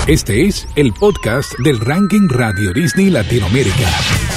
Este es el podcast del Ranking Radio Disney Latinoamérica.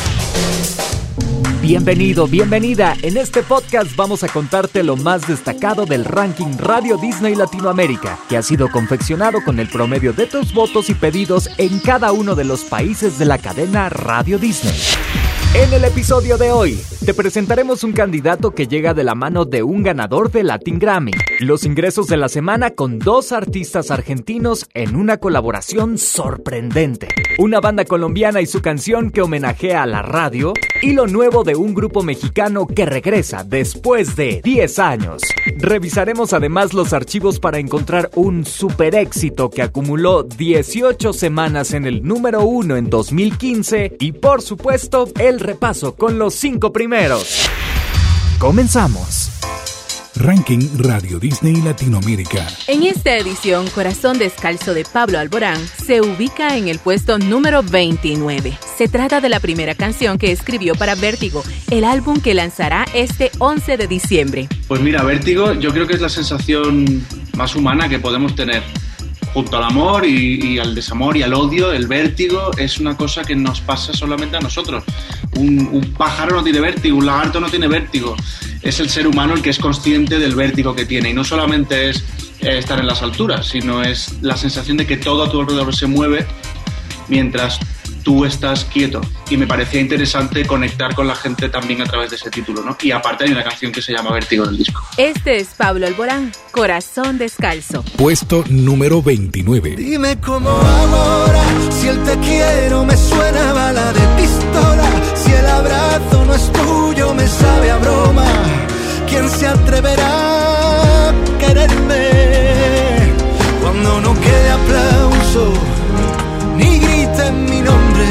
Bienvenido, bienvenida. En este podcast vamos a contarte lo más destacado del Ranking Radio Disney Latinoamérica, que ha sido confeccionado con el promedio de tus votos y pedidos en cada uno de los países de la cadena Radio Disney. En el episodio de hoy, te presentaremos un candidato que llega de la mano de un ganador de Latin Grammy, los ingresos de la semana con dos artistas argentinos en una colaboración sorprendente, una banda colombiana y su canción que homenajea a la radio, y lo nuevo de un grupo mexicano que regresa después de 10 años. Revisaremos además los archivos para encontrar un super éxito que acumuló 18 semanas en el número 1 en 2015 y, por supuesto, el repaso con los 5 primeros. Comenzamos. Ranking Radio Disney Latinoamérica. En esta edición, Corazón Descalzo de Pablo Alborán se ubica en el puesto número 29. Se trata de la primera canción que escribió para Vértigo, el álbum que lanzará este 11 de diciembre. Pues mira, Vértigo yo creo que es la sensación más humana que podemos tener. Junto al amor y al desamor y al odio, el vértigo es una cosa que nos pasa solamente a nosotros. Un pájaro no tiene vértigo, un lagarto no tiene vértigo. Es el ser humano el que es consciente del vértigo que tiene. Y no solamente es estar en las alturas, sino es la sensación de que todo a tu alrededor se mueve mientras tú estás quieto. Y me parecía interesante conectar con la gente también a través de ese título, ¿no? Y aparte hay una canción que se llama Vértigo en el disco. Este es Pablo Alborán, Corazón Descalzo. Puesto número 29. Dime cómo hago ahora, si el te quiero me suena a bala de pistola, si el abrazo no es tuyo me sabe a broma. ¿Quién se atreverá a quererme cuando no quede aplauso ni griten mi nombre?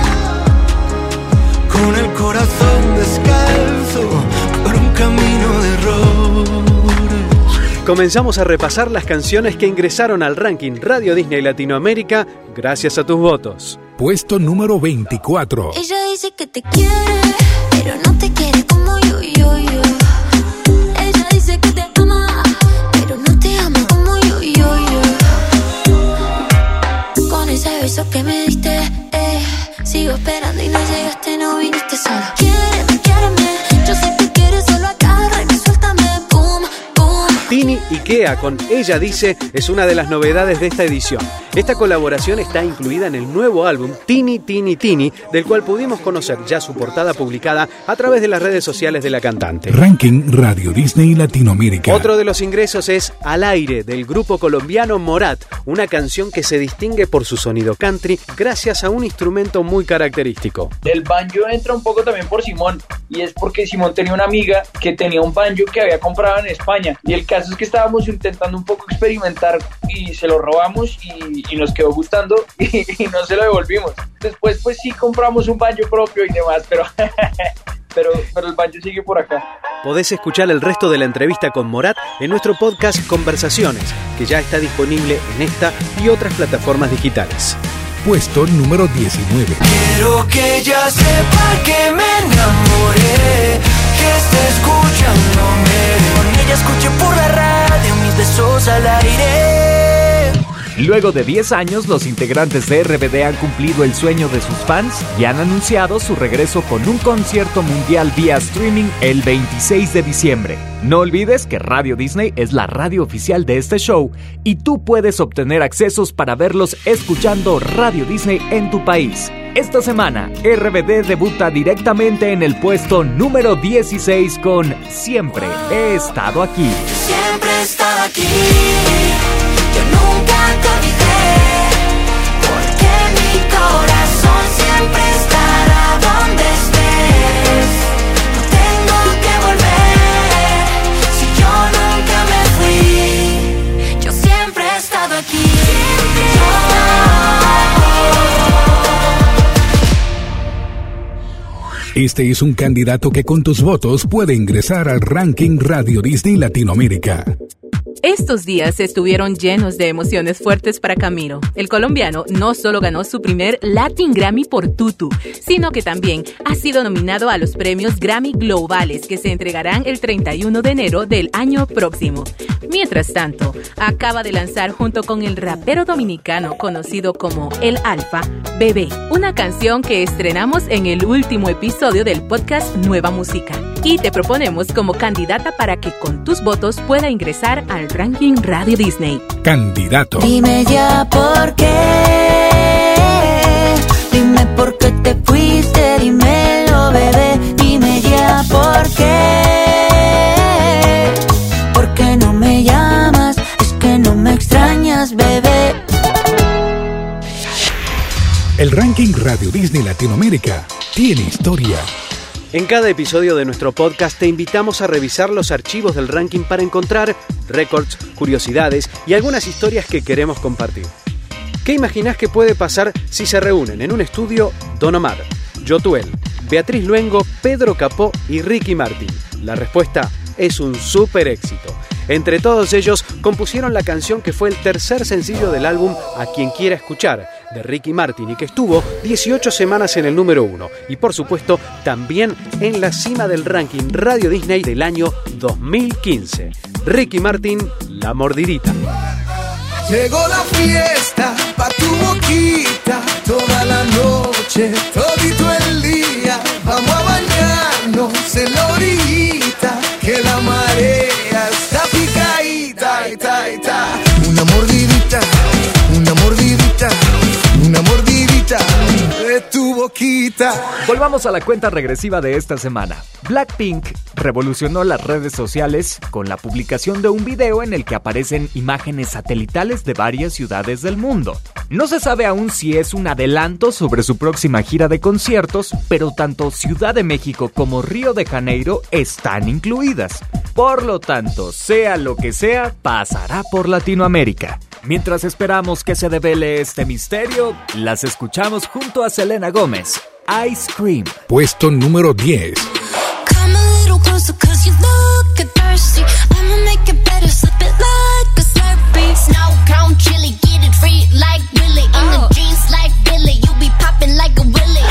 Con el corazón descalzo por un camino de errores. Comenzamos a repasar las canciones que ingresaron al ranking Radio Disney Latinoamérica gracias a tus votos. Puesto número 24. Ella dice que te quiere, pero no te quiere como yo. Ella dice que te ama, pero no te ama como yo. Con ese beso que me diste, sigo esperando y no llegaste, no viniste sola. Quiéreme, yo sé que quieres, solo agarra y suéltame, boom, boom. Tini y Kea con Ella Dice es una de las novedades de esta edición. Esta colaboración está incluida en el nuevo álbum Tini, Tini, Tini, del cual pudimos conocer ya su portada publicada a través de las redes sociales de la cantante. Ranking Radio Disney Latinoamérica. Otro de los ingresos es Al Aire, del grupo colombiano Morat, una canción que se distingue por su sonido country gracias a un instrumento muy característico. El banjo entra un poco también por Simón, y es porque Simón tenía una amiga que tenía un banjo que había comprado en España, y el caso es que estábamos intentando un poco experimentar y se lo robamos y nos quedó gustando y no se lo devolvimos. Después pues sí compramos un banjo propio y demás, pero el banjo sigue por acá. Podés escuchar el resto de la entrevista con Morat en nuestro podcast Conversaciones, que ya está disponible en esta y otras plataformas digitales. Puesto número 19. Quiero que ella sepa que me enamoré, que esté escuchándome, con ella escuché por la radio mis besos al aire. Luego de 10 años, los integrantes de RBD han cumplido el sueño de sus fans y han anunciado su regreso con un concierto mundial vía streaming el 26 de diciembre. No olvides que Radio Disney es la radio oficial de este show y tú puedes obtener accesos para verlos escuchando Radio Disney en tu país. Esta semana, RBD debuta directamente en el puesto número 16 con Siempre he estado aquí. Siempre he estado aquí. Yo nunca te olvidé, porque mi corazón siempre estará donde estés. No tengo que volver, si yo nunca me fui. Yo siempre he estado aquí. Este es un candidato que con tus votos puede ingresar al Ranking Radio Disney Latinoamérica. Estos días estuvieron llenos de emociones fuertes para Camilo. El colombiano no solo ganó su primer Latin Grammy por Tutu, sino que también ha sido nominado a los premios Grammy Globales que se entregarán el 31 de enero del año próximo. Mientras tanto, acaba de lanzar junto con el rapero dominicano conocido como El Alfa, Bebé, una canción que estrenamos en el último episodio del podcast Nueva Música. Y te proponemos como candidata para que con tus votos pueda ingresar al ranking Radio Disney. Candidato. Dime ya por qué. Dime por qué te fuiste, dímelo, bebé. Dime ya por qué. ¿Por qué no me llamas? Es que no me extrañas, bebé. El ranking Radio Disney Latinoamérica tiene historia. En cada episodio de nuestro podcast te invitamos a revisar los archivos del ranking para encontrar récords, curiosidades y algunas historias que queremos compartir. ¿Qué imaginás que puede pasar si se reúnen en un estudio Don Omar, Yotuel, Beatriz Luengo, Pedro Capó y Ricky Martin? La respuesta es un súper éxito. Entre todos ellos compusieron la canción que fue el tercer sencillo del álbum A Quien Quiera Escuchar, de Ricky Martin, y que estuvo 18 semanas en el número 1 y por supuesto también en la cima del ranking Radio Disney del año 2015. Ricky Martin, La Mordidita. Llegó la fiesta pa' tu boquita, toda la noche, todito el día. Vamos a bañarnos en la orillita, que la marea está picadita, ita, ita. Una mordidita, una mordidita, una mordidita de tu boquita. Volvamos a la cuenta regresiva de esta semana. Blackpink revolucionó las redes sociales con la publicación de un video en el que aparecen imágenes satelitales de varias ciudades del mundo. No se sabe aún si es un adelanto sobre su próxima gira de conciertos, pero tanto Ciudad de México como Río de Janeiro están incluidas. Por lo tanto, sea lo que sea, pasará por Latinoamérica. Mientras esperamos que se devele este misterio, las escuchamos junto a Selena Gómez. Ice Cream. Puesto número 10. Come a little closer, 'cause you look thirsty. I'ma make it better, slip it like a Slurpee. Snow cone chili, get it free like Willy. In the jeans like Billy, you be popping like a Willy.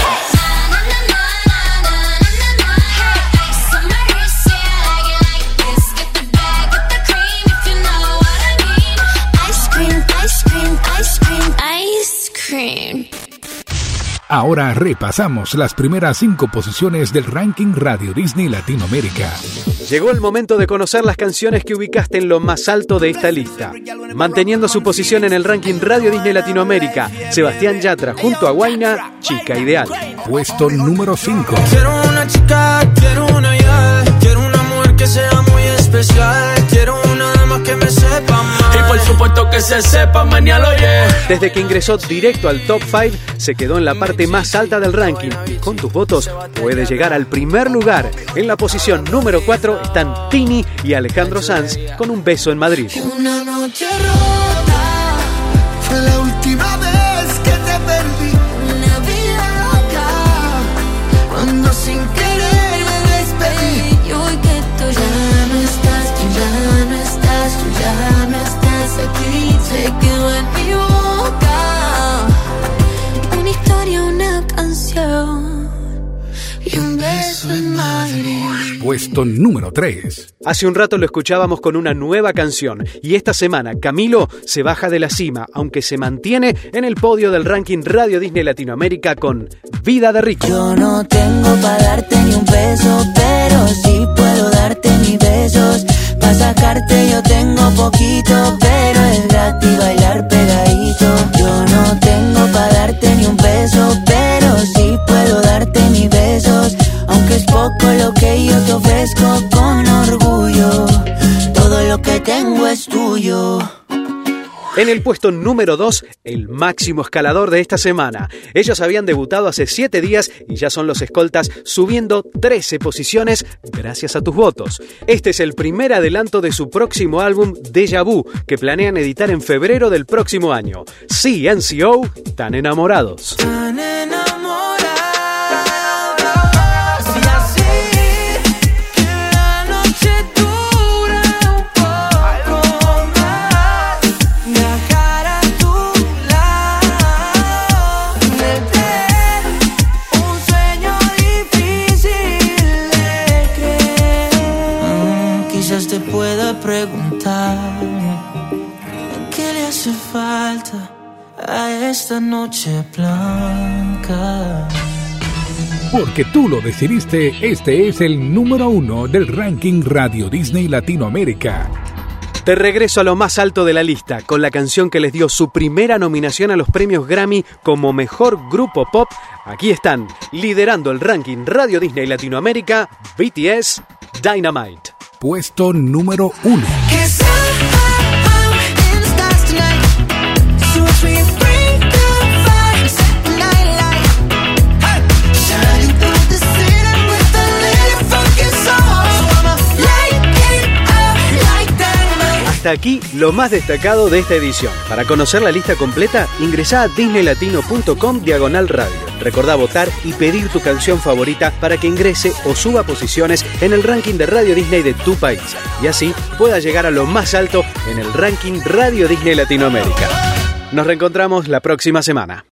Ice on my wrist, yeah, I like it like this. Get the bag, get the cream, if you know what I mean. Ice cream, ice cream, ice cream, ice cream. Ahora repasamos las primeras 5 posiciones del ranking Radio Disney Latinoamérica. Llegó el momento de conocer las canciones que ubicaste en lo más alto de esta lista. Manteniendo su posición en el ranking Radio Disney Latinoamérica, Sebastián Yatra junto a Huayna, Chica Ideal. Puesto número 5. Quiero una chica, quiero una ya. Quiero una mujer que sea muy especial. Quiero una dama que me sepa mal. Y por supuesto que se sepa mañana, oye. Desde que ingresó directo al top 5, se quedó en la parte más alta del ranking. Con tus votos puede llegar al primer lugar. En la posición número 4 están Tini y Alejandro Sanz con Un Beso en Madrid. Una noche rota, fue la última vez que te perdí. Una vida loca, cuando sin querer me despedí. Y hoy que tú ya no estás, tú ya no estás, tú ya no estás aquí. Se quedó en mi boca una historia, una canción y un beso en Madrid. Puesto número 3. Hace un rato lo escuchábamos con una nueva canción y esta semana Camilo se baja de la cima, aunque se mantiene en el podio del ranking Radio Disney Latinoamérica con Vida de Rico. Yo no tengo para darte ni un beso, pero sí puedo darte mis besos. Para sacarte yo tengo poquito, pero es gratis bailar pegadito. Yo no tengo para darte ni un beso, pero sí puedo darte mis besos. Aunque es poco lo que yo te ofrezco con orgullo, todo lo que tengo es tuyo. En el puesto número 2, el máximo escalador de esta semana. Ellos habían debutado hace 7 días y ya son los escoltas, subiendo 13 posiciones gracias a tus votos. Este es el primer adelanto de su próximo álbum Déjà Vu, que planean editar en febrero del próximo año. CNCO, Tan Enamorados. Tan enamorados. Si así que la noche dura un poco hace falta a esta noche blanca. Porque tú lo decidiste, este es el número 1 del ranking Radio Disney Latinoamérica. De regreso a lo más alto de la lista, con la canción que les dio su primera nominación a los premios Grammy como Mejor Grupo Pop, aquí están, liderando el ranking Radio Disney Latinoamérica, BTS, Dynamite. Puesto número 1. Hasta aquí lo más destacado de esta edición. Para conocer la lista completa, ingresá a disneylatino.com/radio. Recordá votar y pedir tu canción favorita para que ingrese o suba posiciones en el ranking de Radio Disney de tu país. Y así pueda llegar a lo más alto en el ranking Radio Disney Latinoamérica. Nos reencontramos la próxima semana.